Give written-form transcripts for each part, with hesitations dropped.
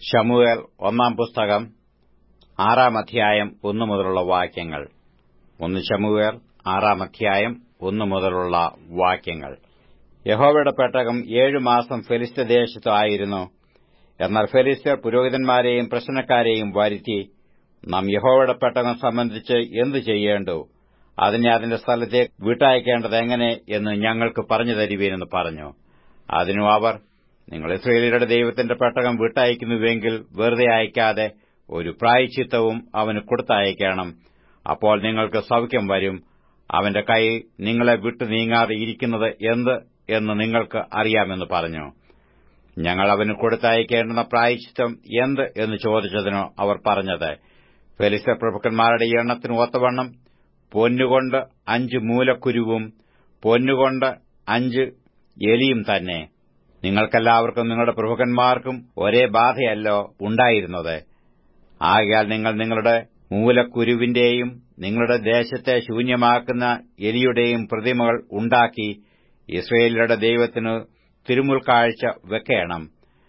ശമൂവേൽ ഒന്നാം പുസ്തകം 6-ാം അധ്യായം 1 മുതലുള്ള വാക്യങ്ങൾ. 1 ശമൂവേൽ 6-ാം അധ്യായം 1 മുതലുള്ള വാക്യങ്ങൾ. യഹോവയുടെ പെട്ടകം 7 മാസം ഫെലിസ്ത്യദേശത്ത് ആയിരുന്നു. എന്നാൽ ഫെലിസ്ത്യർ പുരോഹിതന്മാരെയും പ്രശ്നക്കാരെയും വരുത്തി, നാം യഹോവയുടെ പെട്ടകം സംബന്ധിച്ച് എന്തു ചെയ്യേണ്ടു, അതിനെ അതിന്റെ സ്ഥലത്തേക്ക് വിട്ടയക്കേണ്ടത് എങ്ങനെ എന്ന് ഞങ്ങൾക്ക് പറഞ്ഞു തരുവീനെന്ന് പറഞ്ഞു. അതിനു അവർ, നിങ്ങൾ ഇസ്രായേലിയരുടെ ദൈവത്തിന്റെ പെട്ടകം വിട്ടയക്കുന്നുവെങ്കിൽ വെറുതെ അയക്കാതെ ഒരു പ്രായശ്ചിത്തവും അവന് കൊടുത്തയക്കണം. അപ്പോൾ നിങ്ങൾക്ക് സൗഖ്യം വരും. അവന്റെ കൈ നിങ്ങളെ വിട്ടു നീങ്ങാതെ ഇരിക്കുന്നത് എന്ത് എന്ന് നിങ്ങൾക്ക് അറിയാമെന്ന് പറഞ്ഞു. ഞങ്ങൾ അവന് കൊടുത്തയക്കേണ്ടുന്ന പ്രായശ്ചിത്തം എന്ത് എന്ന് ചോദിച്ചതിനോ അവർ പറഞ്ഞത്, ഫെലിസ്ത്യ പ്രഭുക്കന്മാരുടെ എണ്ണത്തിന് ഒത്തവണ്ണം പൊന്നുകൊണ്ട് 5 മൂലക്കുരുവും പൊന്നുകൊണ്ട് 5 എലിയും തന്നെ. നിങ്ങൾക്കെല്ലാവർക്കും നിങ്ങളുടെ പ്രഭുക്കന്മാർക്കും ഒരേ ബാധയല്ലോ ഉണ്ടായിരുന്നത്. ആകയാൽ നിങ്ങൾ നിങ്ങളുടെ മൂലക്കുരുവിന്റെയും നിങ്ങളുടെ ദേശത്തെ ശൂന്യമാക്കുന്ന എലിയുടെയും പ്രതിമകൾ ഉണ്ടാക്കി ഇസ്രായേലിയരുടെ ദൈവത്തിനു തിരുമുൽക്കാഴ്ച വെക്കണം.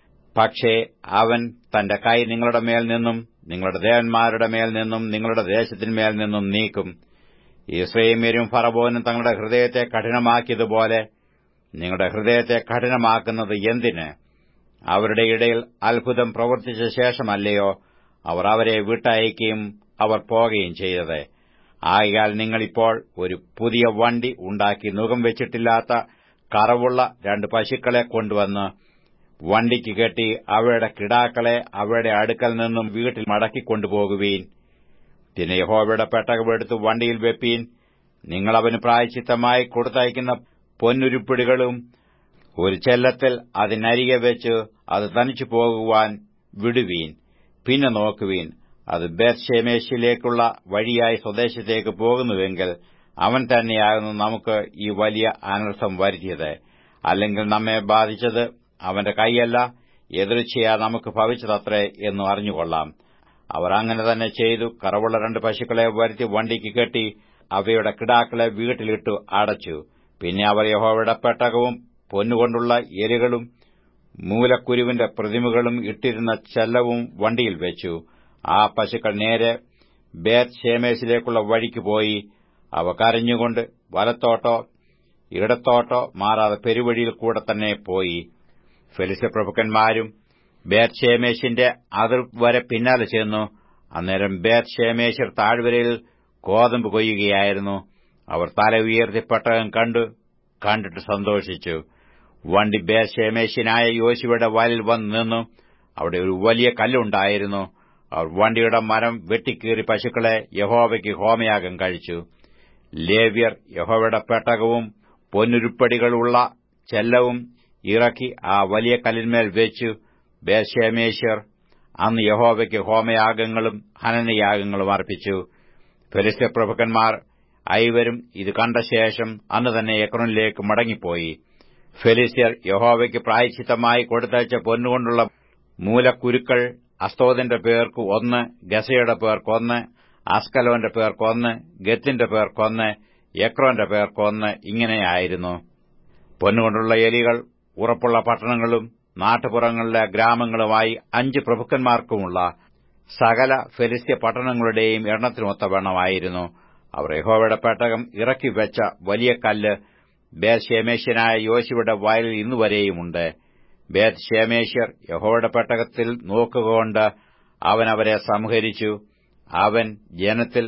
പക്ഷേ അവൻ തന്റെ കൈ നിങ്ങളുടെ മേൽ നിന്നും നിങ്ങളുടെ ദേവന്മാരുടെ മേൽ നിന്നും നിങ്ങളുടെ ദേശത്തിന്മേൽ നിന്നും നീക്കും. ഇസ്രായേല്യരും ഫറവോനും തങ്ങളുടെ ഹൃദയത്തെ കഠിനമാക്കിയതുപോലെ നിങ്ങളുടെ ഹൃദയത്തെ കഠിനമാക്കുന്നത് എന്തിന്? അവരുടെ ഇടയിൽ അത്ഭുതം പ്രവർത്തിച്ച ശേഷമല്ലയോ അവർ അവരെ വിട്ടയക്കുകയും അവർ പോകുകയും ചെയ്തത്? ആകയാൽ നിങ്ങളിപ്പോൾ ഒരു പുതിയ വണ്ടി ഉണ്ടാക്കി നുകം വെച്ചിട്ടില്ലാത്ത കറവുള്ള 2 പശുക്കളെ കൊണ്ടുവന്ന് വണ്ടിക്ക് കെട്ടി അവയുടെ കിടാക്കളെ അവയുടെ അടുക്കൽ നിന്നും വീട്ടിൽ മടക്കിക്കൊണ്ടുപോകുവീൻ. പിന്നെ യഹോവയുടെ പെട്ടകമെടുത്ത് വണ്ടിയിൽ വെപ്പീൻ. നിങ്ങളവന് പ്രായശ്ചിത്തമായി കൊടുത്തയക്കുന്ന പൊന്നുരുപ്പിടികളും ഒരു ചെല്ലത്തിൽ അതിനരികെ വെച്ച് അത് തനിച്ചു പോകുവാൻ വിടുവീൻ. പിന്നെ നോക്കുവീൻ, അത് ബേത്ത്ശേമെശിലേക്കുള്ള വഴിയായി സ്വദേശത്തേക്ക് പോകുന്നുവെങ്കിൽ അവൻ തന്നെയാകുന്നു നമുക്ക് ഈ വലിയ അനർത്ഥം വരുത്തിയത്. അല്ലെങ്കിൽ നമ്മെ ബാധിച്ചത് അവന്റെ കൈയല്ല, എതിർച്ചയാ നമുക്ക് ഭവിച്ചതത്രേ എന്ന് അറിഞ്ഞുകൊള്ളാം. അവർ അങ്ങനെ തന്നെ ചെയ്തു. കറവുള്ള 2 പശുക്കളെ വരുത്തി വണ്ടിക്ക് കെട്ടി അവയുടെ കിടാക്കളെ വീട്ടിലിട്ടു അടച്ചു. പിന്നെ അവർ യഹോവയുടെ പെട്ടകവും പൊന്നുകൊണ്ടുള്ള എലികളും മൂലക്കുരുവിന്റെ പ്രതിമകളും ഇട്ടിരുന്ന ചെല്ലവും വണ്ടിയിൽ വെച്ചു. ആ പശുക്കൾ നേരെ ബേത്ത്ശേമെശിലേക്കുള്ള വഴിക്ക് പോയി. അവ കരഞ്ഞുകൊണ്ട് വലത്തോട്ടോ ഇടത്തോട്ടോ മാറാതെ പെരുവഴിയിൽ കൂടെ തന്നെ പോയി. ഫെലിസ്ത്യ പ്രഭുക്കന്മാരും ബേത്ത്ശേമെശിന്റെ അതിർ വരെ പിന്നാലെ ചെന്നു. അന്നേരം ബേത്ത്ശേമെശ്യർ താഴ്വരയിൽ ഗോതമ്പ് കൊയ്യുകയായിരുന്നു. അവർ തല ഉയർത്തി പെട്ടകം കണ്ടിട്ട് സന്തോഷിച്ചു. വണ്ടി ബേത്ത്ശേമെശ്യനായ യോശുവയുടെ വയലിൽ വന്നു നിന്നു. അവിടെ ഒരു വലിയ കല്ലുണ്ടായിരുന്നു. അവർ വണ്ടിയുടെ മരം വെട്ടിക്കീറി പശുക്കളെ യഹോവയ്ക്ക് ഹോമയാഗം കഴിച്ചു. ലേവ്യർ യഹോവയുടെ പെട്ടകവും പൊന്നുരുപ്പടികളുള്ള ചെല്ലവും ഇറക്കി ആ വലിയ കല്ലിന്മേൽ വെച്ചു. ബേത്ത്ശേമെശ്യർ അന്ന് യഹോവയ്ക്ക് ഹോമയാഗങ്ങളും ഹനനയാഗങ്ങളും അർപ്പിച്ചു. ഫെലിസ്ത്യ പ്രഭുക്കന്മാർ ഐവരും ഇത് കണ്ട ശേഷം അന്ന് തന്നെ എക്രോനിലേക്ക് മടങ്ങിപ്പോയി. ഫെലിസ്ത്യർ യഹോവയ്ക്ക് പ്രായശ്ചിത്തമായി കൊടുത്തയച്ച പൊന്നുകൊണ്ടുള്ള മൂലക്കുരുക്കൾ അസ്തോദിന്റെ പേർക്ക് 1, ഗസയുടെ പേർക്ക് 1, അസ്കലോന്റെ പേർക്ക് 1, ഗത്തിന്റെ പേർക്ക് 1, എക്രോന്റെ പേർക്ക് 1 ഇങ്ങനെയായിരുന്നു. പൊന്നുകൊണ്ടുള്ള എലികൾ ഉറപ്പുള്ള പട്ടണങ്ങളും നാട്ടുപുറങ്ങളിലെ ഗ്രാമങ്ങളുമായി 5 പ്രഭുക്കന്മാർക്കുമുള്ള സകല ഫെലിസ്ത്യ പട്ടണങ്ങളുടെയും എണ്ണത്തിനൊത്തവണ്ണമായിരുന്നു. അവർ യഹോവയുടെ പെട്ടകം ഇറക്കി വെച്ച വലിയ കല്ല് ബേത്ത്ശേമെശ്യനായ യോശുവയുടെ വയലിൽ ഇന്നുവരെയുമുണ്ട്. ബേത്ത്ശേമെശ്യർ യഹോവയുടെ പെട്ടകത്തിൽ നോക്കുകൊണ്ട് അവൻ അവരെ സംഹരിച്ചു. അവൻ ജനത്തിൽ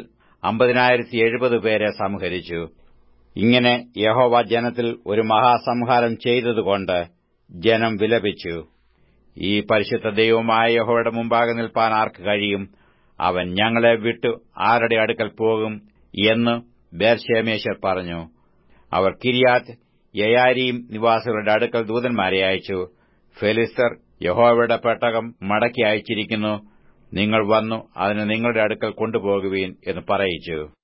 50,070 പേരെ സംഹരിച്ചു. ഇങ്ങനെ യഹോവ ജനത്തിൽ ഒരു മഹാസംഹാരം ചെയ്തതുകൊണ്ട് ജനം വിലപിച്ചു. ഈ പരിശുദ്ധ ദൈവമായ യഹോവയുടെ മുമ്പാകെ നിൽപ്പാൻ ആർക്ക് കഴിയും? അവൻ ഞങ്ങളെ വിട്ടു ആരുടെ അടുക്കൽ പോകും എന്ന് ബേത്ത്ശേമെശ്യർ പറഞ്ഞു. അവർ കിര്യാത്ത് യെയാരീം നിവാസികളുടെ അടുക്കൽ ദൂതന്മാരെ അയച്ചു. ഫെലിസ്ത്യർ യഹോവയുടെ പെട്ടകം മടക്കി അയച്ചിരിക്കുന്നു, നിങ്ങൾ വന്നു അതിന് നിങ്ങളുടെ അടുക്കൽ കൊണ്ടുപോകുവീൻ എന്ന് പറയിച്ചു.